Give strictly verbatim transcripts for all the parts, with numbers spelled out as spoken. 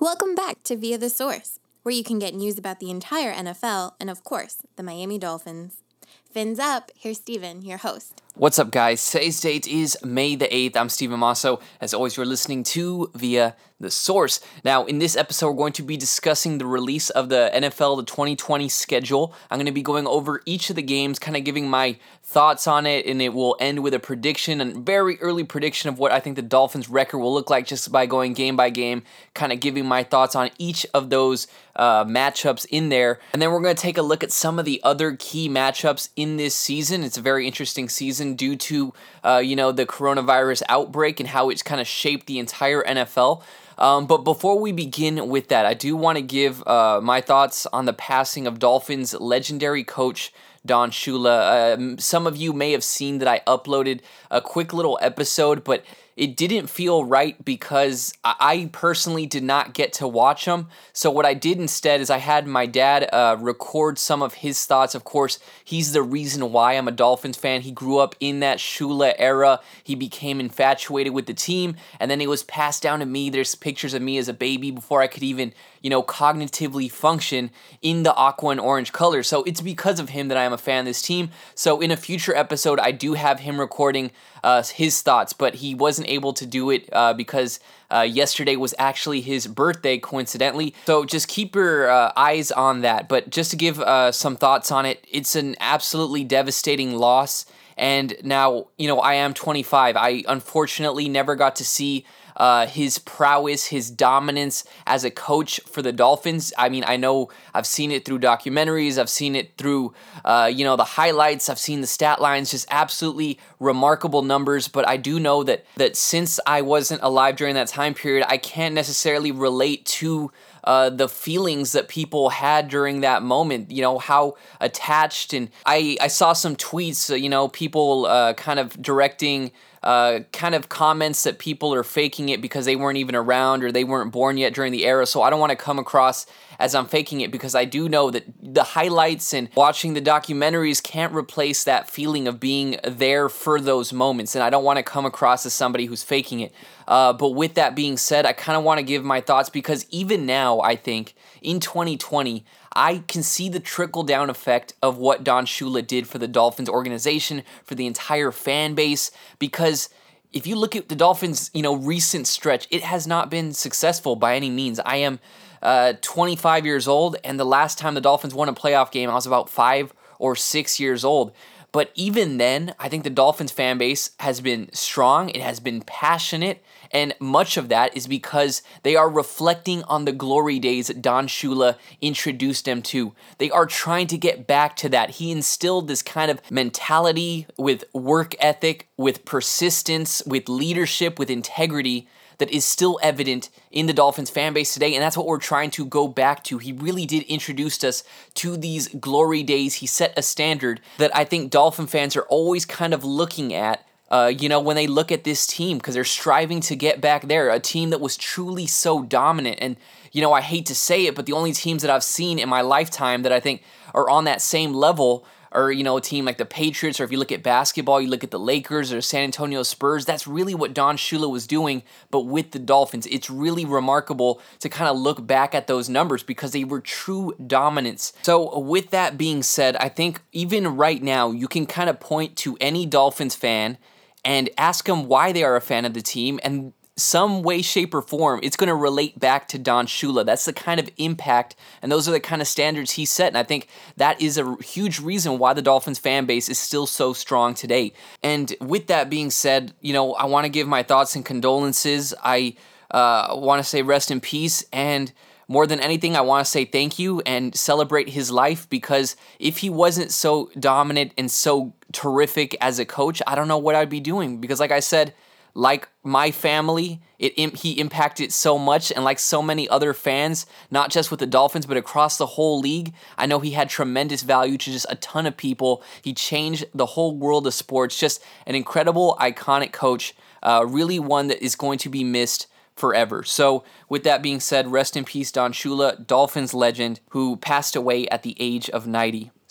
Welcome back to Via the Source, where you can get news about the entire N F L and, of course, the Miami Dolphins. Fins up, here's Steven, your host. What's up, guys? Today's date is May the eighth. I'm Steven Masso. As always, you're listening to Via the Source. Now, in this episode, we're going to be discussing the release of the N F L, the twenty twenty schedule. I'm going to be going over each of the games, kind of giving my thoughts on it, and it will end with a prediction, a very early prediction of what I think the Dolphins' record will look like just by going game by game, kind of giving my thoughts on each of those uh, matchups in there. And then we're going to take a look at some of the other key matchups in this season. It's a very interesting season due to, uh, you know, the coronavirus outbreak and how it's kind of shaped the entire N F L. Um, but before we begin with that, I do want to give uh, my thoughts on the passing of Dolphins legendary coach Don Shula. Um, some of you may have seen that I uploaded a quick little episode, but it didn't feel right because I personally did not get to watch them. So what I did instead is I had my dad uh, record some of his thoughts. Of course, he's the reason why I'm a Dolphins fan. He grew up in that Shula era. He became infatuated with the team, and then it was passed down to me. There's pictures of me as a baby before I could even, you know, cognitively function in the aqua and orange color. So it's because of him that I am a fan of this team. So in a future episode, I do have him recording uh, his thoughts, but he wasn't able to do it uh, because uh, yesterday was actually his birthday, coincidentally. So just keep your uh, eyes on that. But just to give uh, some thoughts on it, it's an absolutely devastating loss. And now, you know, I am twenty-five. I unfortunately never got to see Uh, his prowess, his dominance as a coach for the Dolphins. I mean, I know I've seen it through documentaries. I've seen it through, uh, you know, the highlights. I've seen the stat lines, just absolutely remarkable numbers. But I do know that that since I wasn't alive during that time period, I can't necessarily relate to Uh, the feelings that people had during that moment, you know, how attached. And I, I saw some tweets, uh, you know, people uh, kind of directing uh, kind of comments that people are faking it because they weren't even around or they weren't born yet during the era. So I don't want to come across as I'm faking it because I do know that the highlights and watching the documentaries can't replace that feeling of being there for those moments. And I don't want to come across as somebody who's faking it. Uh, but with that being said, I kind of want to give my thoughts because even now, I think, in twenty twenty, I can see the trickle-down effect of what Don Shula did for the Dolphins organization, for the entire fan base, because if you look at the Dolphins, you know, recent stretch, it has not been successful by any means. I am uh, twenty-five years old, and the last time the Dolphins won a playoff game, I was about five or six years old. But even then, I think the Dolphins fan base has been strong, it has been passionate, and much of that is because they are reflecting on the glory days that Don Shula introduced them to. They are trying to get back to that. He instilled this kind of mentality with work ethic, with persistence, with leadership, with integrity that is still evident in the Dolphins fan base today, and that's what we're trying to go back to. He really did introduce us to these glory days. He set a standard that I think Dolphin fans are always kind of looking at, uh, you know, when they look at this team, because they're striving to get back there, a team that was truly so dominant. And, you know, I hate to say it, but the only teams that I've seen in my lifetime that I think are on that same level or, you know, a team like the Patriots, or if you look at basketball, you look at the Lakers or San Antonio Spurs, that's really what Don Shula was doing, but with the Dolphins. It's really remarkable to kind of look back at those numbers because they were true dominance. So with that being said, I think even right now, you can kind of point to any Dolphins fan and ask them why they are a fan of the team, and some way, shape, or form, it's going to relate back to Don Shula. That's the kind of impact, and those are the kind of standards he set, and I think that is a huge reason why the Dolphins fan base is still so strong today. And with that being said, you know, I want to give my thoughts and condolences. I uh, want to say rest in peace, and more than anything, I want to say thank you and celebrate his life, because if he wasn't so dominant and so terrific as a coach, I don't know what I'd be doing, because like I said, like my family, it he impacted so much, and like so many other fans, not just with the Dolphins, but across the whole league, I know he had tremendous value to just a ton of people. He changed the whole world of sports. Just an incredible, iconic coach, uh, really one that is going to be missed forever. So with that being said, rest in peace, Don Shula, Dolphins legend, who passed away at the age of ninety.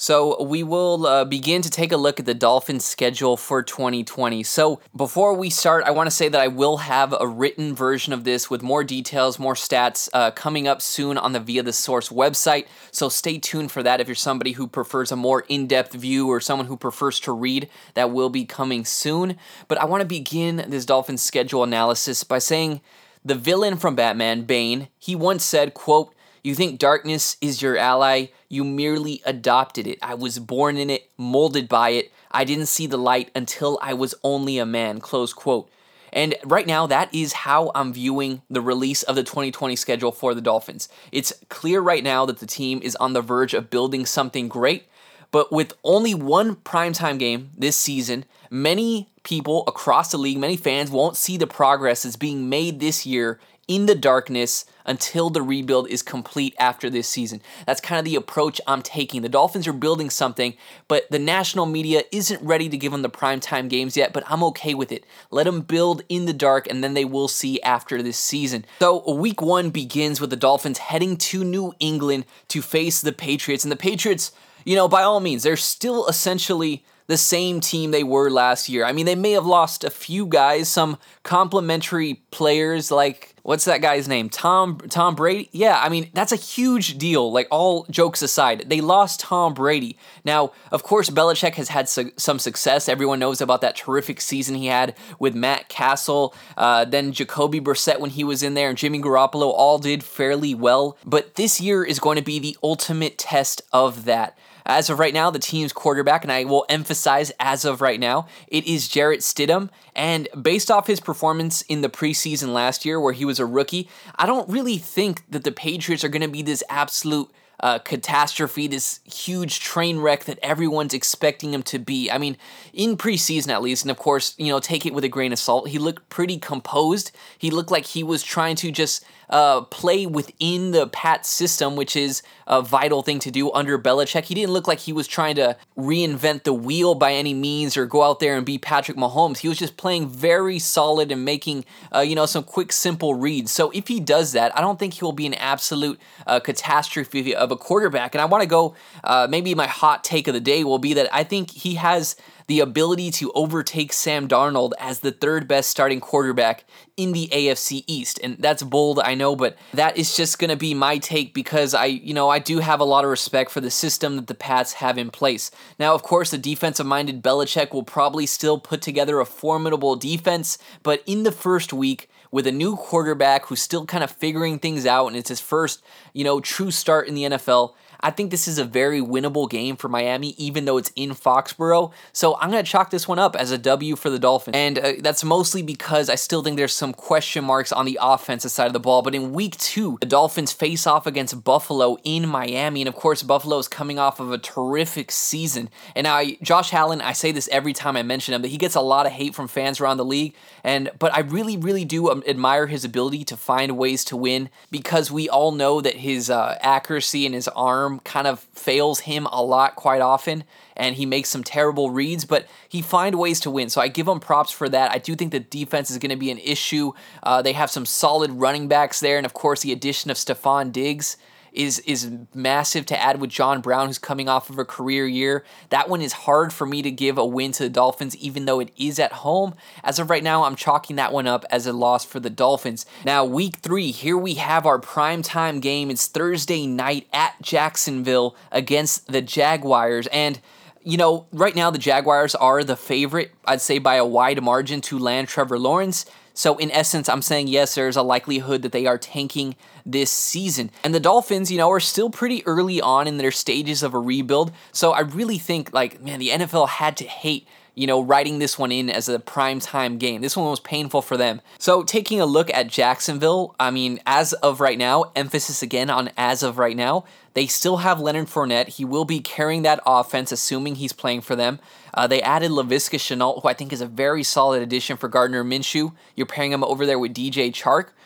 So we will uh, begin to take a look at the Dolphins' schedule for twenty twenty. So before we start, I want to say that I will have a written version of this with more details, more stats uh, coming up soon on the Via the Source website. So stay tuned for that if you're somebody who prefers a more in-depth view or someone who prefers to read. That will be coming soon. But I want to begin this Dolphins schedule analysis by saying the villain from Batman, Bane, he once said, quote, "You think darkness is your ally? You merely adopted it. I was born in it, molded by it. I didn't see the light until I was only a man," close quote. And right now, that is how I'm viewing the release of the twenty twenty schedule for the Dolphins. It's clear right now that the team is on the verge of building something great, but with only one primetime game this season, many people across the league, many fans won't see the progress that's being made this year in the darkness until the rebuild is complete after this season. That's kind of the approach I'm taking. The Dolphins are building something, but the national media isn't ready to give them the primetime games yet, but I'm okay with it. Let them build in the dark, and then they will see after this season. So week one begins with the Dolphins heading to New England to face the Patriots, and the Patriots, you know, by all means, they're still essentially the same team they were last year. I mean, they may have lost a few guys, some complimentary players like, what's that guy's name? Tom Tom Brady? Yeah, I mean, that's a huge deal, like all jokes aside. They lost Tom Brady. Now, of course, Belichick has had su- some success. Everyone knows about that terrific season he had with Matt Castle, uh, then Jacoby Brissett when he was in there, and Jimmy Garoppolo all did fairly well. But this year is going to be the ultimate test of that. As of right now, the team's quarterback, and I will emphasize as of right now, it is Jarrett Stidham. And based off his performance in the preseason last year where he was a rookie, I don't really think that the Patriots are going to be this absolute uh, catastrophe, this huge train wreck that everyone's expecting him to be. I mean, in preseason at least, and of course, you know, take it with a grain of salt, he looked pretty composed. He looked like he was trying to just uh, play within the Pat system, which is a vital thing to do under Belichick. He didn't look like he was trying to reinvent the wheel by any means or go out there and be Patrick Mahomes. He was just playing very solid and making, uh, you know, some quick, simple reads. So if he does that, I don't think he'll be an absolute uh, catastrophe of a quarterback. And I want to go, uh, maybe my hot take of the day will be that I think he has the ability to overtake Sam Darnold as the third best starting quarterback in the A F C East. And that's bold, I know, but that is just going to be my take because I, you know, I do have a lot of respect for the system that the Pats have in place. Now, of course, the defensive-minded Belichick will probably still put together a formidable defense, but in the first week, with a new quarterback who's still kind of figuring things out, and it's his first, you know, true start in the N F L, I think this is a very winnable game for Miami, even though it's in Foxborough. So I'm going to chalk this one up as a W for the Dolphins. And uh, that's mostly because I still think there's some question marks on the offensive side of the ball. But in week two, the Dolphins face off against Buffalo in Miami. And of course, Buffalo is coming off of a terrific season. And I, Josh Allen, I say this every time I mention him, that he gets a lot of hate from fans around the league. And But I really, really do um, admire his ability to find ways to win, because we all know that his uh, accuracy and his arm kind of fails him a lot quite often, and he makes some terrible reads, but he finds ways to win. So I give him props for that. I do think the defense is going to be an issue. Uh, they have some solid running backs there, and of course the addition of Stephon Diggs is is massive to add with John Brown, who's coming off of a career year. That one is hard for me to give a win to the Dolphins, even though it is at home. As of right now, I'm chalking that one up as a loss for the Dolphins. Now, week three, here we have our primetime game. It's Thursday night at Jacksonville against the Jaguars. And you know, right now the Jaguars are the favorite, I'd say by a wide margin, to land Trevor Lawrence. So in essence, I'm saying yes, there's a likelihood that they are tanking this season. And the Dolphins, you know, are still pretty early on in their stages of a rebuild. So I really think, like, man, the N F L had to hate, you know, writing this one in as a primetime game. This one was painful for them. So taking a look at Jacksonville, I mean, as of right now, emphasis again on as of right now, they still have Leonard Fournette. He will be carrying that offense, assuming he's playing for them. Uh, they added Laviska Shenault, who I think is a very solid addition for Gardner Minshew. You're pairing him over there with D J Chark,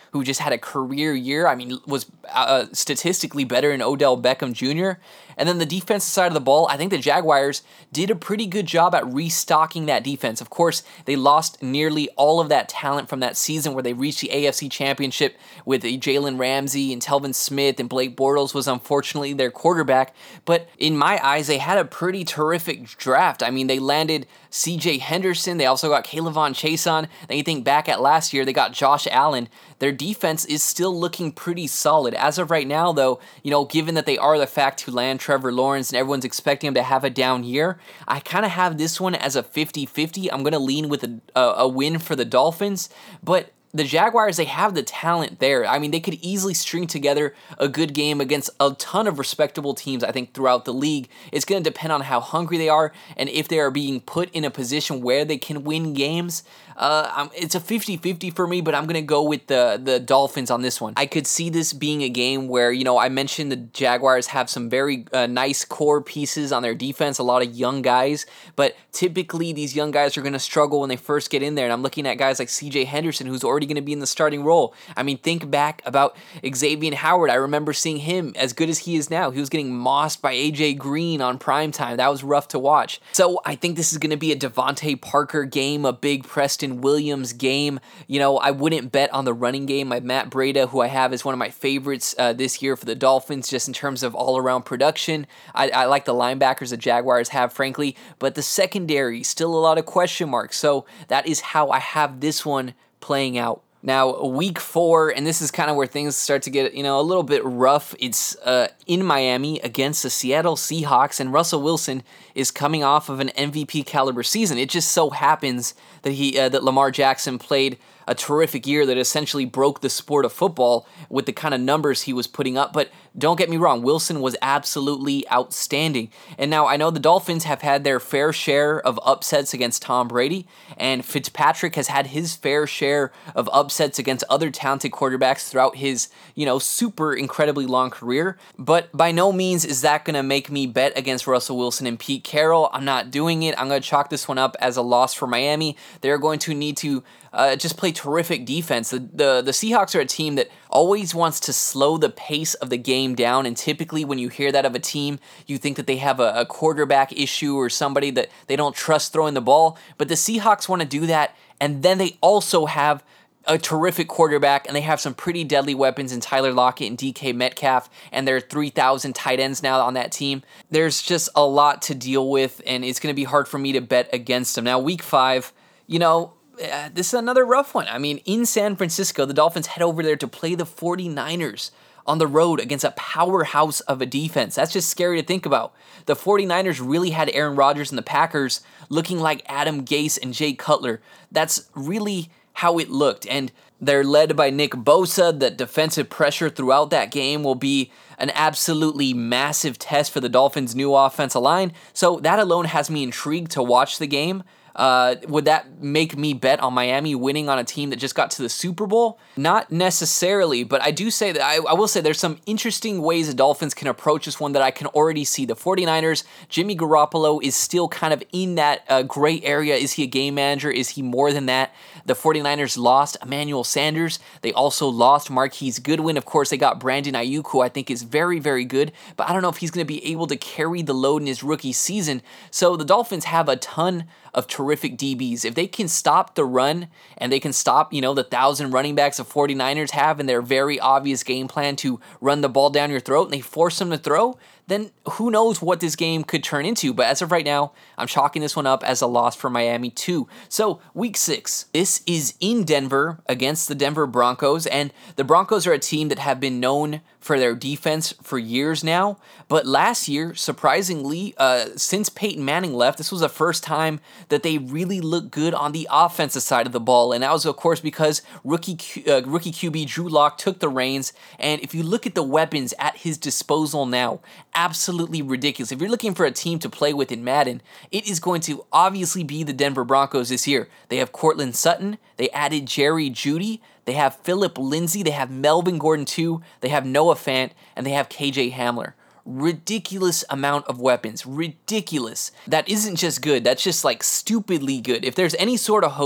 who just had a career year. I mean, was uh, statistically better than Odell Beckham Junior And then the defensive side of the ball, I think the Jaguars did a pretty good job at restocking that defense. Of course, they lost nearly all of that talent from that season where they reached the A F C Championship with Jalen Ramsey and Telvin Smith, and Blake Bortles was unfortunately their quarterback. But in my eyes, they had a pretty terrific draft. I mean, they landed C J Henderson. They also got K'Lavon Chaisson. Then you think back at last year, they got Josh Allen. Their defense is still looking pretty solid. As of right now, though, you know, given that they are the fact to land Trevor Lawrence and everyone's expecting him to have a down year, I kind of have this one as a fifty-fifty. I'm going to lean with a, a, a win for the Dolphins, but the Jaguars, they have the talent there. I mean, they could easily string together a good game against a ton of respectable teams, I think, throughout the league. It's going to depend on how hungry they are and if they are being put in a position where they can win games. Uh, um, it's a fifty-fifty for me, but I'm going to go with the, the Dolphins on this one. I could see this being a game where, you know, I mentioned the Jaguars have some very uh, nice core pieces on their defense, a lot of young guys, but typically these young guys are going to struggle when they first get in there, and I'm looking at guys like C J Henderson, who's already going to be in the starting role. I mean, think back about Xavier Howard. I remember seeing him, as good as he is now, he was getting mossed by A J Green on primetime. That was rough to watch. So I think this is going to be a Devontae Parker game, a big Preston Williams game. You know, I wouldn't bet on the running game. My Matt Breida, who I have as one of my favorites uh, this year for the Dolphins, just in terms of all-around production. I, I like the linebackers the Jaguars have, frankly, but the secondary, still a lot of question marks. So that is how I have this one playing out. Now, week four, and this is kind of where things start to get, you know, a little bit rough. It's uh, in Miami against the Seattle Seahawks, and Russell Wilson is coming off of an M V P caliber season. It just so happens that he uh, that Lamar Jackson played a terrific year that essentially broke the sport of football with the kind of numbers he was putting up. But don't get me wrong, Wilson was absolutely outstanding. And now I know the Dolphins have had their fair share of upsets against Tom Brady, and Fitzpatrick has had his fair share of upsets against other talented quarterbacks throughout his, you know, super incredibly long career. But by no means is that going to make me bet against Russell Wilson and Pete Carroll. I'm not doing it. I'm going to chalk this one up as a loss for Miami. They're going to need to Uh, just play terrific defense. The, the the Seahawks are a team that always wants to slow the pace of the game down, and typically when you hear that of a team, you think that they have a, a quarterback issue or somebody that they don't trust throwing the ball, but the Seahawks want to do that, and then they also have a terrific quarterback, and they have some pretty deadly weapons in Tyler Lockett and D K Metcalf, and there are three thousand tight ends now on that team. There's just a lot to deal with, and it's going to be hard for me to bet against them. Now, week five, you know, Uh, this is another rough one. I mean, in San Francisco, the Dolphins head over there to play the 49ers on the road against a powerhouse of a defense. That's just scary to think about. The 49ers really had Aaron Rodgers and the Packers looking like Adam Gase and Jay Cutler. That's really how it looked. And they're led by Nick Bosa. The defensive pressure throughout that game will be an absolutely massive test for the Dolphins' new offensive line. So that alone has me intrigued to watch the game. Uh, would that make me bet on Miami winning on a team that just got to the Super Bowl? Not necessarily, but I do say that I, I will say there's some interesting ways the Dolphins can approach this one that I can already see. The 49ers, Jimmy Garoppolo is still kind of in that uh, gray area. Is he a game manager? Is he more than that? The 49ers lost Emmanuel Sanders. They also lost Marquise Goodwin. Of course, they got Brandon Ayuk, who I think is very, very good, but I don't know if he's going to be able to carry the load in his rookie season. So the Dolphins have a ton of terrific D Bs. If they can stop the run and they can stop, you know, the thousand running backs the 49ers have in their very obvious game plan to run the ball down your throat, and they force them to throw, then who knows what this game could turn into. But as of right now, I'm chalking this one up as a loss for Miami too. So week six, this is in Denver against the Denver Broncos, and the Broncos are a team that have been known for their defense for years now. But last year, surprisingly, uh, since Peyton Manning left, this was the first time that they really looked good on the offensive side of the ball. And that was, of course, because rookie uh, rookie Q B Drew Lock took the reins. And if you look at the weapons at his disposal now, absolutely ridiculous. If you're looking for a team to play with in Madden, it is going to obviously be the Denver Broncos this year. They have Cortland Sutton. They added Jerry Jeudy. They have Phillip Lindsay. They have Melvin Gordon too. They have Noah Fant, and they have K J Hamler. Ridiculous amount of weapons. Ridiculous. That isn't just good. That's just like stupidly good. If there's any sort of hope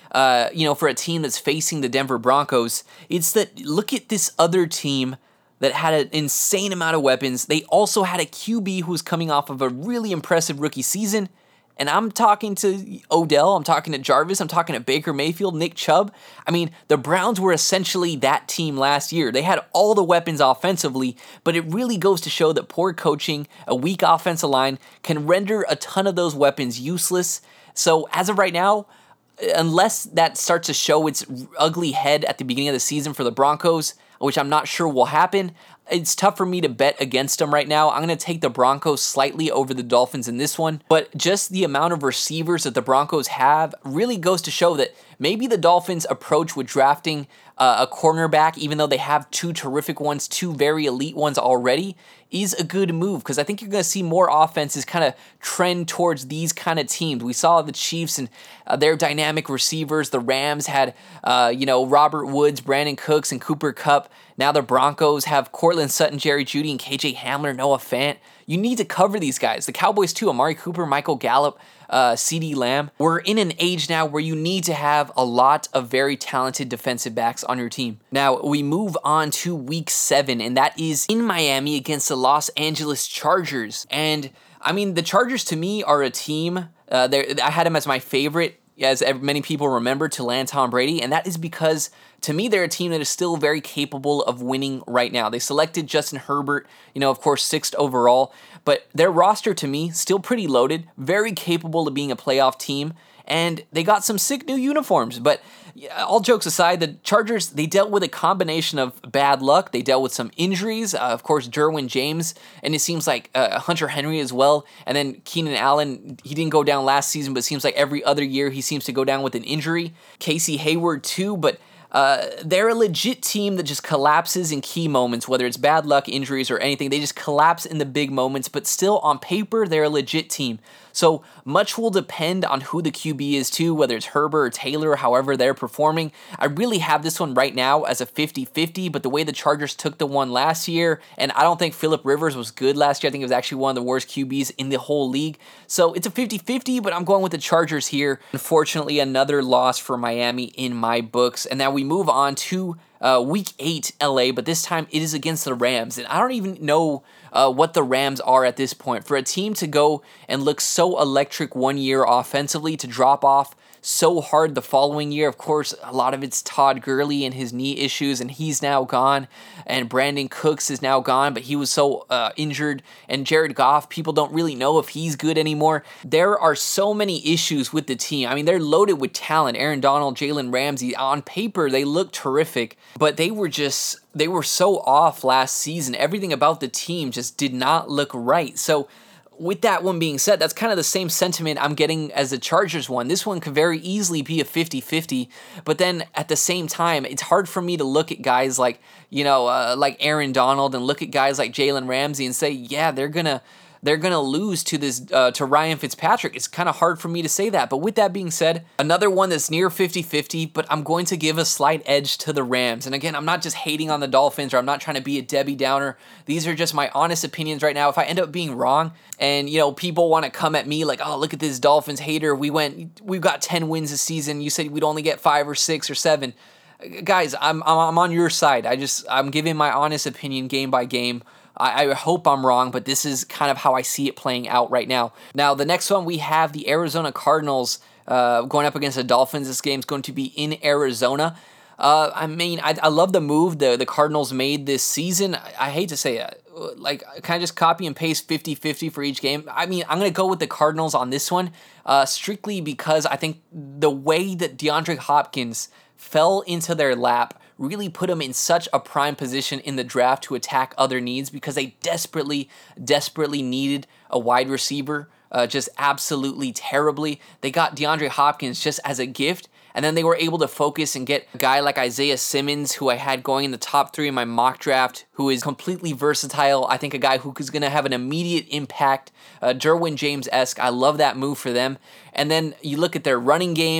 uh, you know, for a team that's facing the Denver Broncos, it's that look at this other team that had an insane amount of weapons. They also had a Q B who was coming off of a really impressive rookie season. And I'm talking to Odell, I'm talking to Jarvis, I'm talking to Baker Mayfield, Nick Chubb. I mean, the Browns were essentially that team last year. They had all the weapons offensively, but it really goes to show that poor coaching, a weak offensive line, can render a ton of those weapons useless. So as of right now, unless that starts to show its ugly head at the beginning of the season for the Broncos, which I'm not sure will happen, it's tough for me to bet against them right now. I'm going to take the Broncos slightly over the Dolphins in this one, but just the amount of receivers that the Broncos have really goes to show that maybe the Dolphins' approach with drafting uh, a cornerback, even though they have two terrific ones, two very elite ones already, is a good move, because I think you're going to see more offenses kind of trend towards these kind of teams. We saw the Chiefs and uh, their dynamic receivers. The Rams had, uh, you know, Robert Woods, Brandon Cooks, and Cooper Kupp. Now the Broncos have Cortland Sutton, Jerry Jeudy, and K J Hamler, Noah Fant. You need to cover these guys. The Cowboys too, Amari Cooper, Michael Gallup, uh, CeeDee Lamb. We're in an age now where you need to have a lot of very talented defensive backs on your team. Now, we move on to week seven, and that is in Miami against the Los Angeles Chargers. And, I mean, the Chargers to me are a team, uh, I had them as my favorite, as many people remember, to land Tom Brady, and that is because to me, they're a team that is still very capable of winning right now. They selected Justin Herbert, you know, of course, sixth overall, but their roster to me, still pretty loaded, very capable of being a playoff team, and they got some sick new uniforms. But all jokes aside, the Chargers, they dealt with a combination of bad luck. They dealt with some injuries, uh, of course, Derwin James, and it seems like uh, Hunter Henry as well, and then Keenan Allen, he didn't go down last season, but it seems like every other year he seems to go down with an injury. Casey Hayward too, but Uh, they're a legit team that just collapses in key moments, whether it's bad luck, injuries, or anything. They just collapse in the big moments, but still on paper, they're a legit team. So much will depend on who the Q B is too, whether it's Herbert or Taylor, however they're performing. I really have this one right now as a fifty-fifty, but the way the Chargers took the one last year, and I don't think Phillip Rivers was good last year. I think it was actually one of the worst Q Bs in the whole league. So it's a fifty-fifty, but I'm going with the Chargers here. Unfortunately, another loss for Miami in my books. And now we move on to uh, week eight L A, but this time it is against the Rams. And I don't even know uh, what the Rams are at this point. For a team to go and look so electric one year offensively, to drop off so hard the following year. Of course, a lot of it's Todd Gurley and his knee issues, and he's now gone. And Brandon Cooks is now gone, but he was so uh, injured. And Jared Goff, people don't really know if he's good anymore. There are so many issues with the team. I mean, they're loaded with talent. Aaron Donald, Jalen Ramsey, on paper, they look terrific, but they were just, they were so off last season. Everything about the team just did not look right. So with that one being said, that's kind of the same sentiment I'm getting as the Chargers one. This one could very easily be a fifty-fifty, but then at the same time, it's hard for me to look at guys like, you know, uh, like Aaron Donald and look at guys like Jalen Ramsey and say, yeah, they're going to they're going to lose to this uh, to Ryan Fitzpatrick. It's kind of hard for me to say that. But with that being said, another one that's near fifty-fifty, but I'm going to give a slight edge to the Rams. And again, I'm not just hating on the Dolphins, or I'm not trying to be a Debbie Downer. These are just my honest opinions right now. If I end up being wrong and, you know, people want to come at me like, oh, look at this Dolphins hater. We went, we've got ten wins this season. You said we'd only get five or six or seven. Guys, I'm I'm on your side. I just, I'm giving my honest opinion game by game. I hope I'm wrong, but this is kind of how I see it playing out right now. Now, the next one, we have the Arizona Cardinals uh, going up against the Dolphins. This game's going to be in Arizona. Uh, I mean, I, I love the move the, the Cardinals made this season. I, I hate to say it. Like, can I just copy and paste fifty-fifty for each game? I mean, I'm going to go with the Cardinals on this one, uh, strictly because I think the way that DeAndre Hopkins fell into their lap really put them in such a prime position in the draft to attack other needs, because they desperately, desperately needed a wide receiver, uh, just absolutely terribly. They got DeAndre Hopkins just as a gift, and then they were able to focus and get a guy like Isaiah Simmons, who I had going in the top three in my mock draft, who is completely versatile. I think a guy who is going to have an immediate impact, uh, Derwin James-esque. I love that move for them. And then you look at their running game.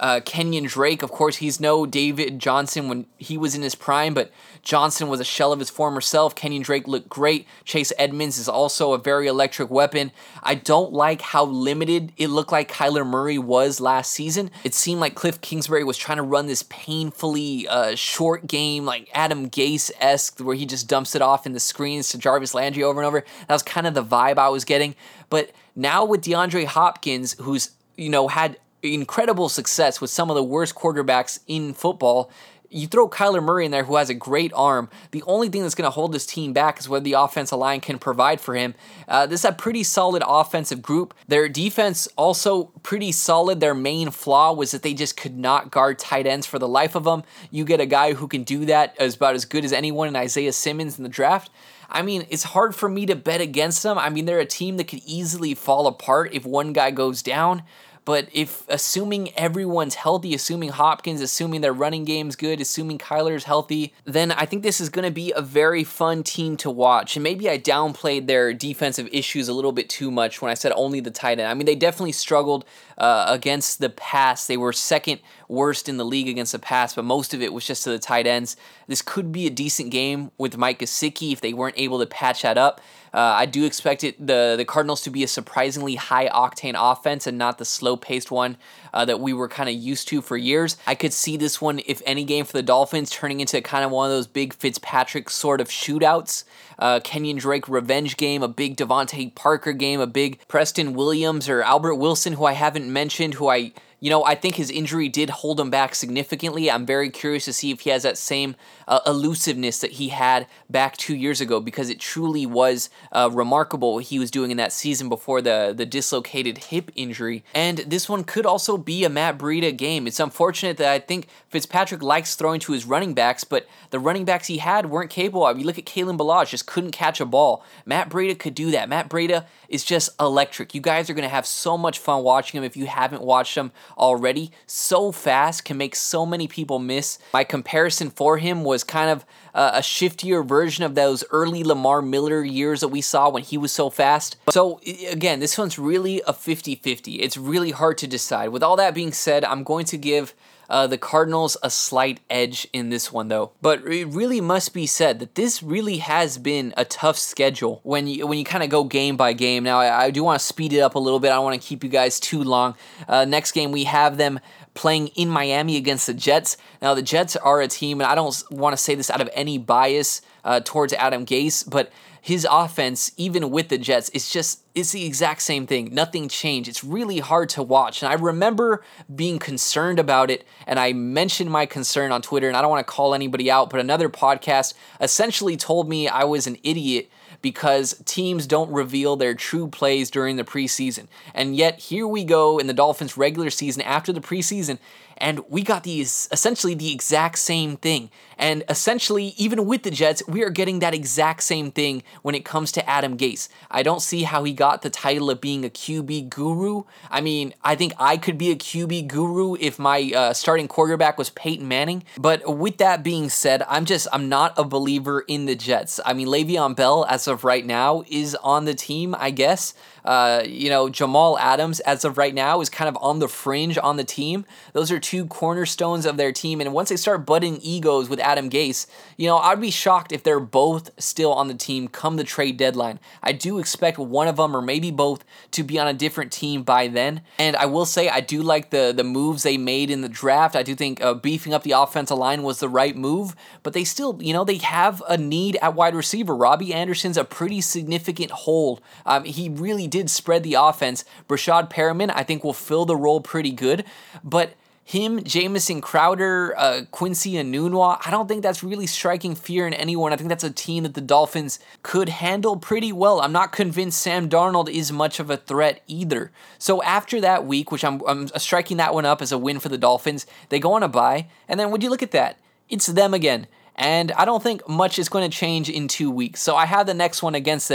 Uh, Kenyon Drake, of course, he's no David Johnson when he was in his prime, but Johnson was a shell of his former self. Kenyon Drake looked great. Chase Edmonds is also a very electric weapon. I don't like how limited it looked like Kyler Murray was last season. It seemed like Cliff Kingsbury was trying to run this painfully uh, short game, like Adam Gase-esque, where he just dumps it off in the screens to Jarvis Landry over and over. That was kind of the vibe I was getting. But now with DeAndre Hopkins, who's, you know, had incredible success with some of the worst quarterbacks in football, you throw Kyler Murray in there, who has a great arm. The only thing that's going to hold this team back is whether the offensive line can provide for him. Uh, this is a pretty solid offensive group. Their defense also pretty solid. Their main flaw was that they just could not guard tight ends for the life of them. You get a guy who can do that as about as good as anyone in Isaiah Simmons in the draft. I mean, it's hard for me to bet against them. I mean, they're a team that could easily fall apart if one guy goes down. But if, assuming everyone's healthy, assuming Hopkins, assuming their running game's good, assuming Kyler's healthy, then I think this is going to be a very fun team to watch. And maybe I downplayed their defensive issues a little bit too much when I said only the tight end. I mean, they definitely struggled uh, against the pass. They were second worst in the league against the pass, but most of it was just to the tight ends. This could be a decent game with Mike Gesicki if they weren't able to patch that up. Uh, I do expect it the, the Cardinals to be a surprisingly high-octane offense and not the slow-paced one uh, that we were kind of used to for years. I could see this one, if any game for the Dolphins, turning into kind of one of those big Fitzpatrick sort of shootouts. Uh, Kenyon Drake revenge game, a big Devontae Parker game, a big Preston Williams or Albert Wilson, who I haven't mentioned, who I... You know, I think his injury did hold him back significantly. I'm very curious to see if he has that same uh, elusiveness that he had back two years ago, because it truly was uh, remarkable what he was doing in that season before the, the dislocated hip injury. And this one could also be a Matt Breida game. It's unfortunate that I think Fitzpatrick likes throwing to his running backs, but the running backs he had weren't capable of. You look at Kalen Ballage, just couldn't catch a ball. Matt Breida could do that. Matt Breida is just electric. You guys are going to have so much fun watching him if you haven't watched him already. So fast, can make so many people miss. My comparison for him was kind of uh, a shiftier version of those early Lamar Miller years that we saw when he was so fast. So again, this one's really a fifty-fifty. It's really hard to decide. With all that being said, I'm going to give Uh, the Cardinals a slight edge in this one, though. But it really must be said that this really has been a tough schedule when you when you kind of go game by game. Now, I, I do want to speed it up a little bit. I don't want to keep you guys too long. Uh, next game, we have them playing in Miami against the Jets. Now, the Jets are a team, and I don't want to say this out of any bias uh, towards Adam Gase, but his offense, even with the Jets, it's just, it's the exact same thing. Nothing changed. It's really hard to watch. And I remember being concerned about it, and I mentioned my concern on Twitter, and I don't want to call anybody out, but another podcast essentially told me I was an idiot because teams don't reveal their true plays during the preseason. And yet, here we go in the Dolphins' regular season after the preseason, and we got these essentially the exact same thing. And essentially, even with the Jets, we are getting that exact same thing when it comes to Adam Gase. I don't see how he got the title of being a Q B guru. I mean, I think I could be a Q B guru if my uh, starting quarterback was Peyton Manning. But with that being said, I'm just, I'm not a believer in the Jets. I mean, Le'Veon Bell, as of right now, is on the team, I guess. Uh, you know, Jamal Adams, as of right now, is kind of on the fringe on the team. Those are two cornerstones of their team. And once they start butting egos with Adam Gase, you know, I'd be shocked if they're both still on the team come the trade deadline. I do expect one of them, or maybe both, to be on a different team by then. And I will say, I do like the, the moves they made in the draft. I do think uh, beefing up the offensive line was the right move. But they still, you know, they have a need at wide receiver. Robbie Anderson's a pretty significant hole. Um, he really did spread the offense. Brashad Perriman, I think, will fill the role pretty good, but him, Jamison Crowder, uh, Quincy Enunwa, I don't think that's really striking fear in anyone. I think that's a team that the Dolphins could handle pretty well. I'm not convinced Sam Darnold is much of a threat either. So after that week, which I'm, I'm striking that one up as a win for the Dolphins, they go on a bye, and then would you look at that? It's them again. And I don't think much is going to change in two weeks. So I have the next one against them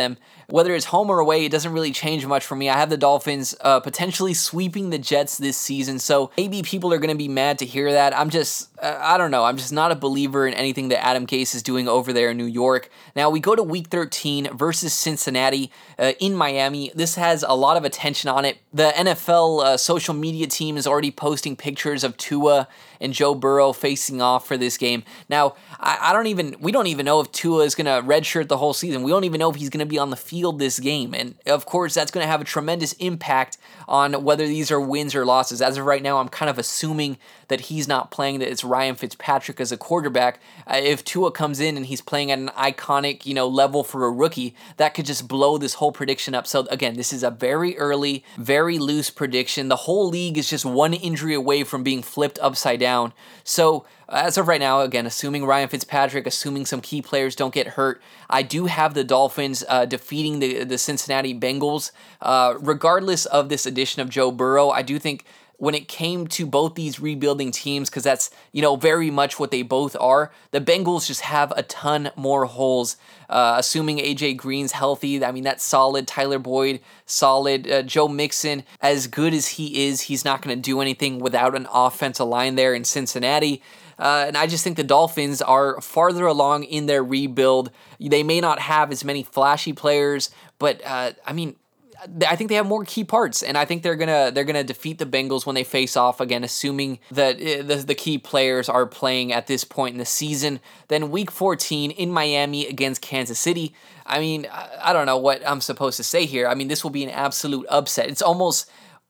whether it's home or away, it doesn't really change much for me. I have the Dolphins uh, potentially sweeping the Jets this season, so maybe people are going to be mad to hear that. I'm just, uh, I don't know, I'm just not a believer in anything that Adam Gase is doing over there in New York. Now, we go to week thirteen versus Cincinnati uh, in Miami. This has a lot of attention on it. The N F L uh, social media team is already posting pictures of Tua and Joe Burrow facing off for this game. Now, I, I don't even, we don't even know if Tua is going to redshirt the whole season. We don't even know if he's going to be on the field this game. And of course, that's going to have a tremendous impact on whether these are wins or losses. As of right now, I'm kind of assuming that he's not playing, that it's Ryan Fitzpatrick as a quarterback. Uh, if Tua comes in and he's playing at an iconic, you know, level for a rookie, that could just blow this whole prediction up. So again, this is a very early, very loose prediction. The whole league is just one injury away from being flipped upside down. So as of right now, again, assuming Ryan Fitzpatrick, assuming some key players don't get hurt, I do have the Dolphins uh, defeating the, the Cincinnati Bengals. Uh, regardless of this addition of Joe Burrow, I do think when it came to both these rebuilding teams, because that's, you know, very much what they both are, the Bengals just have a ton more holes. Uh, assuming A J Green's healthy, I mean, that's solid. Tyler Boyd, solid. Uh, Joe Mixon, as good as he is, he's not going to do anything without an offensive line there in Cincinnati. Uh, and I just think the Dolphins are farther along in their rebuild. They may not have as many flashy players, but uh, I mean, I think they have more key parts, and I think they're gonna they're gonna defeat the Bengals when they face off again, assuming that the, the key players are playing at this point in the season. Then week fourteen in Miami against Kansas City. I mean, I don't know what I'm supposed to say here. I mean, this will be an absolute upset. It's almost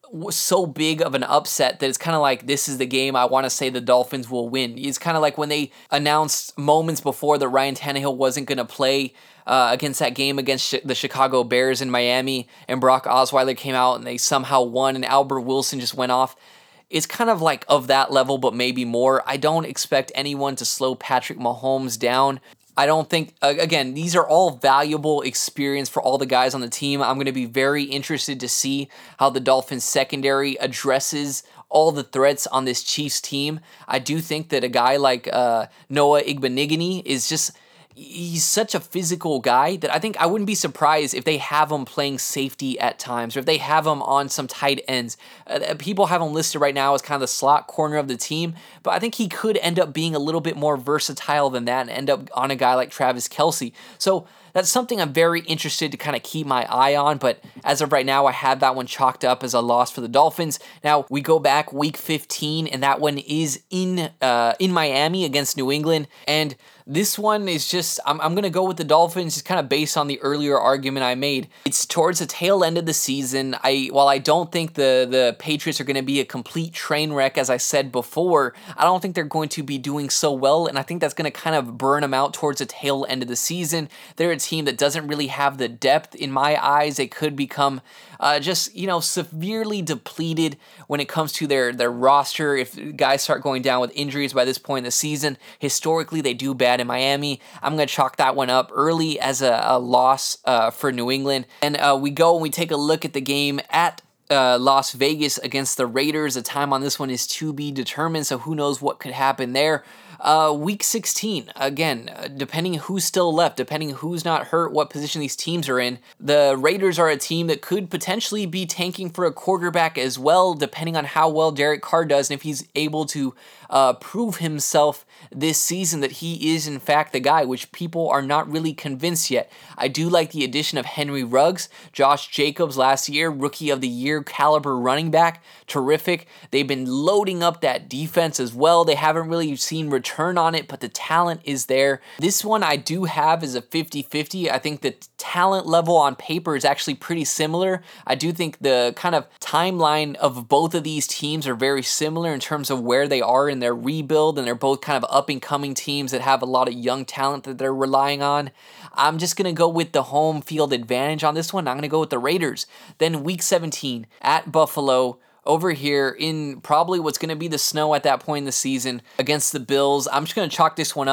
so big of an upset that it's kind of like, this is the game I want to say the Dolphins will win. It's kind of like when they announced moments before that Ryan Tannehill wasn't going to play uh, against that game against sh- the Chicago Bears in Miami, and Brock Osweiler came out and they somehow won, and Albert Wilson just went off. It's kind of like of that level, but maybe more. I don't expect anyone to slow Patrick Mahomes down. I don't think, again, these are all valuable experience for all the guys on the team. I'm going to be very interested to see how the Dolphins secondary addresses all the threats on this Chiefs team. I do think that a guy like uh, Noah Igbenogany is just, he's such a physical guy that I think I wouldn't be surprised if they have him playing safety at times, or if they have him on some tight ends. Uh, people have him listed right now as kind of the slot corner of the team, but I think he could end up being a little bit more versatile than that and end up on a guy like Travis Kelce. So that's something I'm very interested to kind of keep my eye on, but as of right now, I have that one chalked up as a loss for the Dolphins. Now, we go back week fifteen, and that one is in uh, in Miami against New England, and this one is just, I'm, I'm going to go with the Dolphins just kind of based on the earlier argument I made. It's towards the tail end of the season. I While I don't think the, the Patriots are going to be a complete train wreck, as I said before, I don't think they're going to be doing so well, and I think that's going to kind of burn them out towards the tail end of the season. They're a team that doesn't really have the depth. In my eyes, they could become uh, just, you know, severely depleted when it comes to their, their roster. If guys start going down with injuries by this point in the season, historically, they do bad in Miami. I'm going to chalk that one up early as a, a loss uh, for New England. And uh, we go and we take a look at the game at uh, Las Vegas against the Raiders. The time on this one is to be determined, so who knows what could happen there. Uh, week sixteen, again, uh, depending who's still left, depending who's not hurt, what position these teams are in, the Raiders are a team that could potentially be tanking for a quarterback as well, depending on how well Derek Carr does and if he's able to uh, prove himself this season that he is in fact the guy, which people are not really convinced yet. I do like the addition of Henry Ruggs, Josh Jacobs last year, rookie of the year caliber running back, terrific. They've been loading up that defense as well. They haven't really seen return on it, but the talent is there. This one I do have is a fifty-fifty. I think the talent level on paper is actually pretty similar. I do think the kind of timeline of both of these teams are very similar in terms of where they are in their rebuild, and they're both kind of up-and-coming teams that have a lot of young talent that they're relying on. I'm just going to go with the home field advantage on this one. I'm going to go with the Raiders. Then week seventeen at Buffalo, over here in probably what's going to be the snow at that point in the season against the Bills. I'm just going to chalk this one up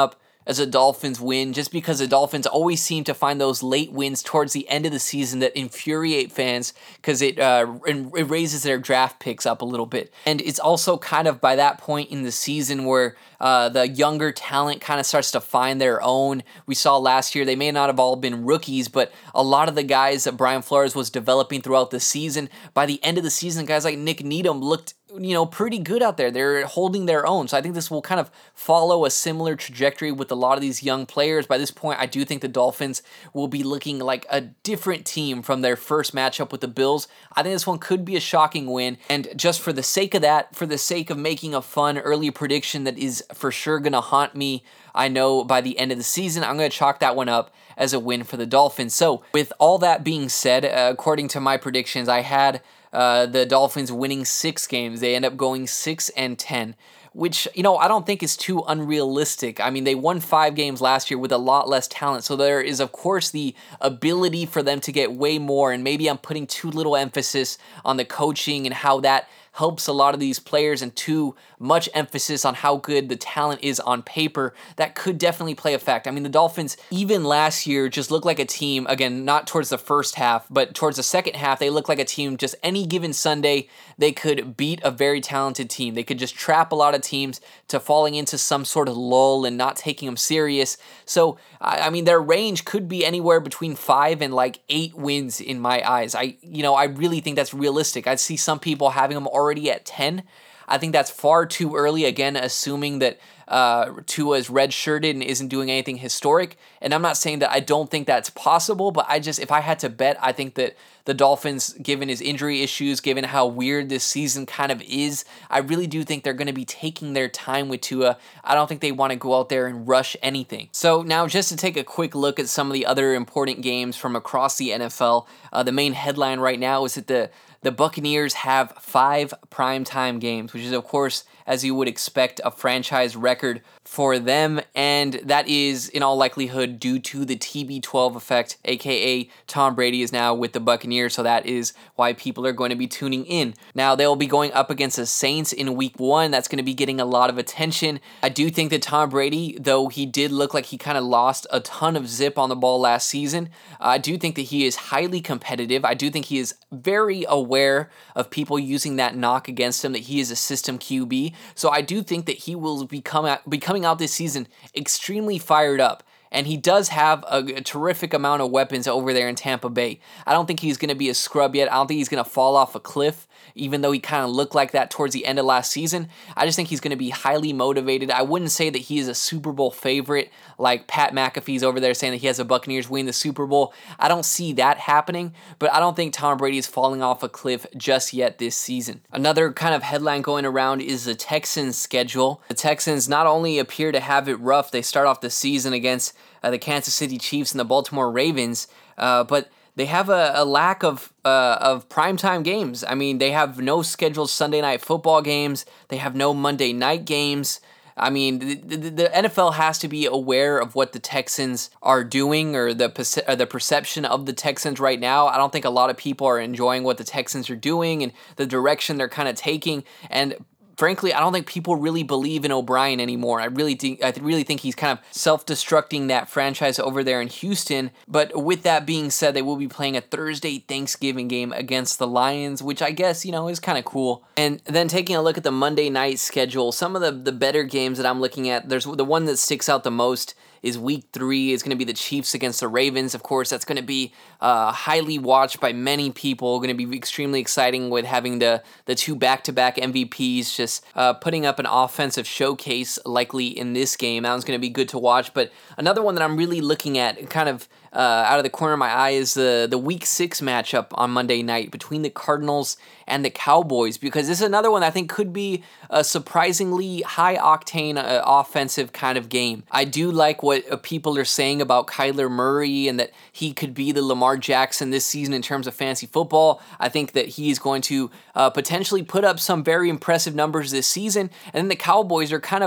as a Dolphins win, just because the Dolphins always seem to find those late wins towards the end of the season that infuriate fans because it, uh, it raises their draft picks up a little bit. And it's also kind of by that point in the season where uh, the younger talent kind of starts to find their own. We saw last year, they may not have all been rookies, but a lot of the guys that Brian Flores was developing throughout the season, by the end of the season, guys like Nick Needham looked you know, pretty good out there. They're holding their own. So I think this will kind of follow a similar trajectory with a lot of these young players. By this point, I do think the Dolphins will be looking like a different team from their first matchup with the Bills. I think this one could be a shocking win. And just for the sake of that, for the sake of making a fun early prediction that is for sure going to haunt me, I know by the end of the season, I'm going to chalk that one up as a win for the Dolphins. So with all that being said, uh, according to my predictions, I had Uh, the Dolphins winning six games. They end up going six and ten, which, you know, I don't think is too unrealistic. I mean, they won five games last year with a lot less talent, so there is, of course, the ability for them to get way more, and maybe I'm putting too little emphasis on the coaching and how that helps a lot of these players and too much emphasis on how good the talent is on paper. That could definitely play a fact. I mean, the Dolphins, even last year, just looked like a team, again, not towards the first half, but towards the second half, they looked like a team just any given Sunday, they could beat a very talented team. They could just trap a lot of teams to falling into some sort of lull and not taking them serious. So, I mean, their range could be anywhere between five and like eight wins in my eyes. I, you know, I really think that's realistic. I see some people having them already at ten. I think that's far too early, again, assuming that uh, Tua is redshirted and isn't doing anything historic. And I'm not saying that I don't think that's possible, but I just, if I had to bet, I think that the Dolphins, given his injury issues, given how weird this season kind of is, I really do think they're going to be taking their time with Tua. I don't think they want to go out there and rush anything. So now just to take a quick look at some of the other important games from across the N F L, uh, the main headline right now is that the The Buccaneers have five primetime games, which is, of course, as you would expect, a franchise record for them, and that is in all likelihood due to the T B twelve effect, aka Tom Brady is now with the Buccaneers, so that is why people are going to be tuning in. Now, they'll be going up against the Saints in week one. That's going to be getting a lot of attention. I do think that Tom Brady, though he did look like he kind of lost a ton of zip on the ball last season, I do think that he is highly competitive. I do think he is very aware of people using that knock against him, that he is a system Q B. So I do think that he will become out, be coming out this season extremely fired up. And he does have a, a terrific amount of weapons over there in Tampa Bay. I don't think he's going to be a scrub yet. I don't think he's going to fall off a cliff, even though he kind of looked like that towards the end of last season. I just think he's going to be highly motivated. I wouldn't say that he is a Super Bowl favorite like Pat McAfee's over there saying that he has the Buccaneers win the Super Bowl. I don't see that happening, but I don't think Tom Brady is falling off a cliff just yet this season. Another kind of headline going around is the Texans' schedule. The Texans not only appear to have it rough, they start off the season against uh, the Kansas City Chiefs and the Baltimore Ravens, uh, but they have a, a lack of uh, of primetime games. I mean, they have no scheduled Sunday night football games. They have no Monday night games. I mean, the, the, the N F L has to be aware of what the Texans are doing, or the perce- or the perception of the Texans right now. I don't think a lot of people are enjoying what the Texans are doing and the direction they're kind of taking. And frankly, I don't think people really believe in O'Brien anymore. I really think I really think he's kind of self-destructing that franchise over there in Houston. But with that being said, they will be playing a Thursday Thanksgiving game against the Lions, which I guess, you know, is kind of cool. And then taking a look at the Monday night schedule, some of the, the better games that I'm looking at, there's the one that sticks out the most is week three. It's going to be the Chiefs against the Ravens. Of course, that's going to be uh, highly watched by many people. Going to be extremely exciting with having the, the two back-to-back M V Ps just uh, putting up an offensive showcase likely in this game. That one's going to be good to watch. But another one that I'm really looking at kind of Uh, out of the corner of my eye is the, the week six matchup on Monday night between the Cardinals and the Cowboys, because this is another one that I think could be a surprisingly high-octane uh, offensive kind of game. I do like what uh, people are saying about Kyler Murray and that he could be the Lamar Jackson this season in terms of fantasy football. I think that he is going to uh, potentially put up some very impressive numbers this season, and then the Cowboys are kind of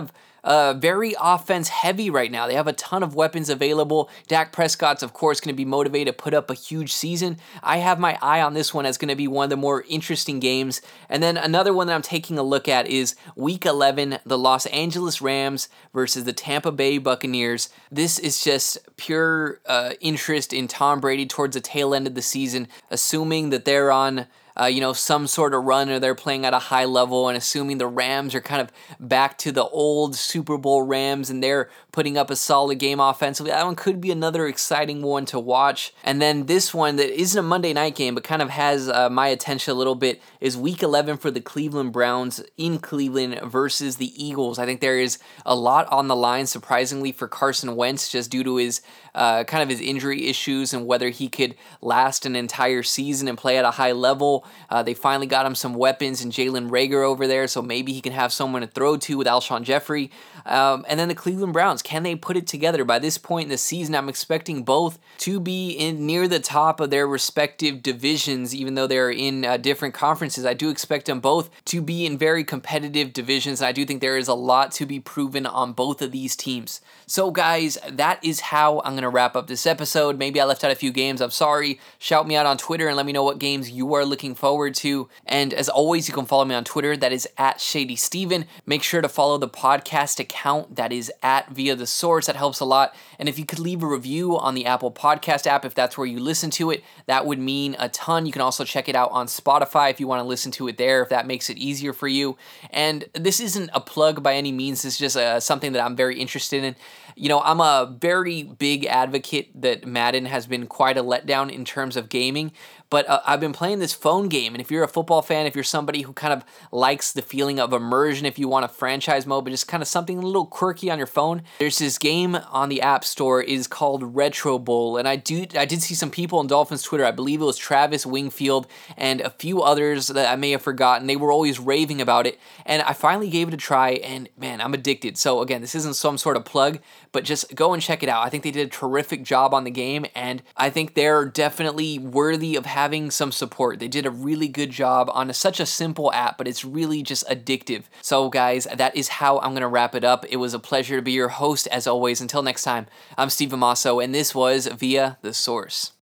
uh, very offense heavy right now. They have a ton of weapons available. Dak Prescott's, of course, going to be motivated to put up a huge season. I have my eye on this one as going to be one of the more interesting games. And then another one that I'm taking a look at is Week eleven, the Los Angeles Rams versus the Tampa Bay Buccaneers. This is just pure uh, interest in Tom Brady towards the tail end of the season, assuming that they're on Uh, you know, some sort of run or they're playing at a high level, and assuming the Rams are kind of back to the old Super Bowl Rams and they're putting up a solid game offensively. That one could be another exciting one to watch. And then this one that isn't a Monday night game but kind of has uh, my attention a little bit is Week eleven for the Cleveland Browns in Cleveland versus the Eagles. I think there is a lot on the line, surprisingly, for Carson Wentz just due to his uh, kind of his injury issues and whether he could last an entire season and play at a high level. Uh, they finally got him some weapons in Jalen Reagor over there, so maybe he can have someone to throw to with Alshon Jeffrey. Um, and then the Cleveland Browns, can they put it together? By this point in the season, I'm expecting both to be in near the top of their respective divisions, even though they're in uh, different conferences. I do expect them both to be in very competitive divisions, and I do think there is a lot to be proven on both of these teams. So guys, that is how I'm going to wrap up this episode. Maybe I left out a few games. I'm sorry. Shout me out on Twitter and let me know what games you are looking forward to. And as always, you can follow me on Twitter. That is at Shady Steven. Make sure to follow the podcast account. That is at Via the Source. That helps a lot. And if you could leave a review on the Apple Podcast app, if that's where you listen to it, that would mean a ton. You can also check it out on Spotify if you want to listen to it there, if that makes it easier for you. And this isn't a plug by any means. This is just uh, something that I'm very interested in. You know, I'm a very big advocate that Madden has been quite a letdown in terms of gaming, but uh, I've been playing this phone game, and if you're a football fan, if you're somebody who kind of likes the feeling of immersion, if you want a franchise mode, but just kind of something a little quirky on your phone, there's this game on the App Store. It is called Retro Bowl, and I do I did see some people on Dolphins Twitter, I believe it was Travis Wingfield and a few others that I may have forgotten. They were always raving about it, and I finally gave it a try, and man, I'm addicted. So again, this isn't some sort of plug, but just go and check it out. I think they did a terrific job on the game, and I think they're definitely worthy of having some support. They did a really good job on a, such a simple app, but it's really just addictive. So guys, that is how I'm going to wrap it up. It was a pleasure to be your host as always. Until next time, I'm Steve Amaso, and this was Via the Source.